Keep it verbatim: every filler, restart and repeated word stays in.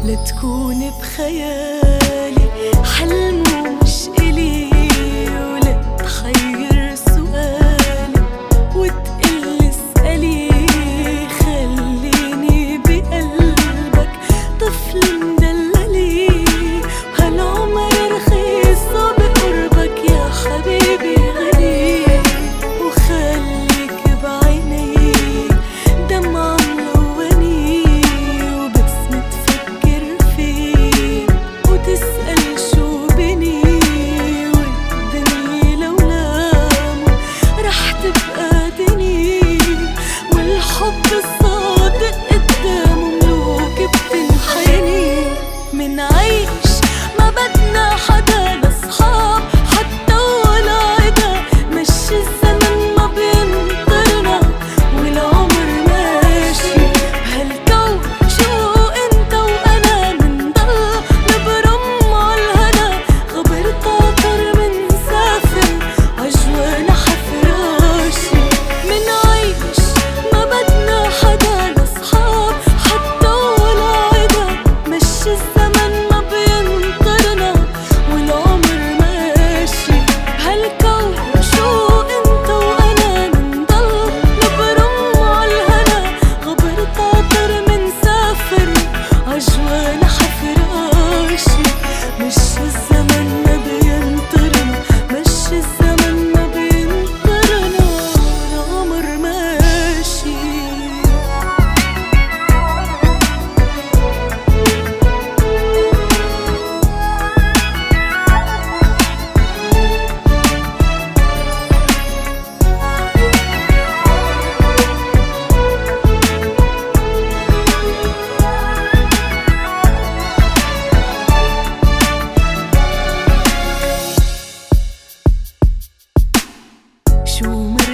لا تكون بخيالي حلم ومش إلي، ولا تحير سؤالي وتقلي اسألي. خليني بقلبك طفل مدللي، وهالعمر رخيص بقربك يا حبيبي غالي. وخليك بعيني دمعة ملوني، وبسمة تفكر فيه وتسأل شو بني. والدنيا لولامه رح تبقى دني، والحب الصادق قدامه ملوك بتنحني. منعيش ما بدنا حدا لصحاب حتى ولا عدا، مشي الزمن ما بينطرنا والعمر ماشي. بهالكون شو انت وانا منضل نبرم عالهنا، غبر طاطر منسافر عجوانا حفراشي. منعيش ما بدنا حدا لصحاب حتى ولا عدا، مشي الزمن ما بينطرنا والعمر ماشي. بهالكون شو انت وانا منضل نبرم عالهنا، غبر طاطر منسافر عجوانا حفراشي. مشي الزمن ما بينطرنا، مشي الزمن ما بينطرنا والعمر ماشي. شو